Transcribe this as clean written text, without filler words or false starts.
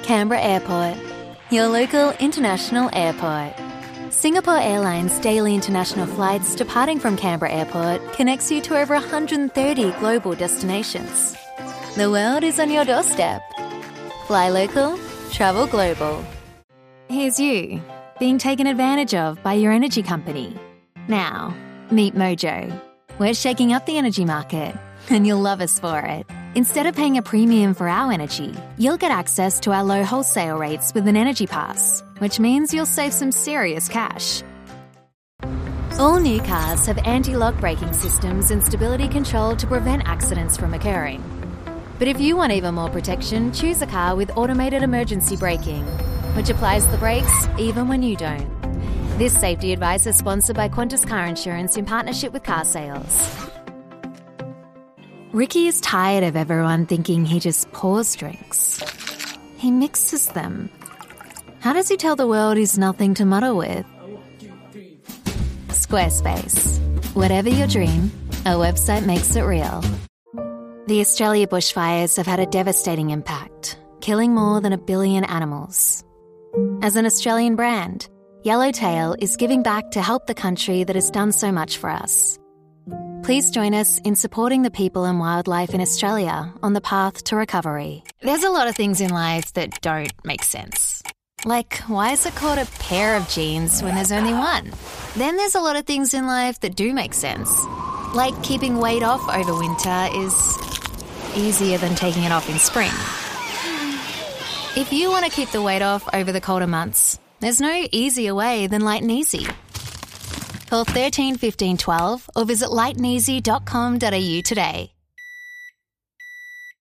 Canberra Airport, your local international airport. Singapore Airlines daily international flights departing from Canberra Airport connects you to over 130 global destinations. The world is on your doorstep. Fly local, travel global. Here's you, being taken advantage of by your energy company. Now, meet Mojo. We're shaking up the energy market, and you'll love us for it. Instead of paying a premium for our energy, you'll get access to our low wholesale rates with an energy pass, which means you'll save some serious cash. All new cars have anti-lock braking systems and stability control to prevent accidents from occurring. But if you want even more protection, choose a car with automated emergency braking, which applies the brakes even when you don't. This safety advice is sponsored by Qantas Car Insurance in partnership with Car Sales. Ricky is tired of everyone thinking he just pours drinks. He mixes them. How does he tell the world he's nothing to muddle with? Squarespace. Whatever your dream, a website makes it real. The Australia bushfires have had a devastating impact, killing more than 1 billion animals. As an Australian brand, Yellowtail is giving back to help the country that has done so much for us. Please join us in supporting the people and wildlife in Australia on the path to recovery. There's a lot of things in life that don't make sense. Like, why is it called a pair of jeans when there's only one? Then there's a lot of things in life that do make sense. Like keeping weight off over winter is easier than taking it off in spring. If you want to keep the weight off over the colder months, there's no easier way than Light and Easy. Call 13 15 12 or visit lighthandeasy.com.au today.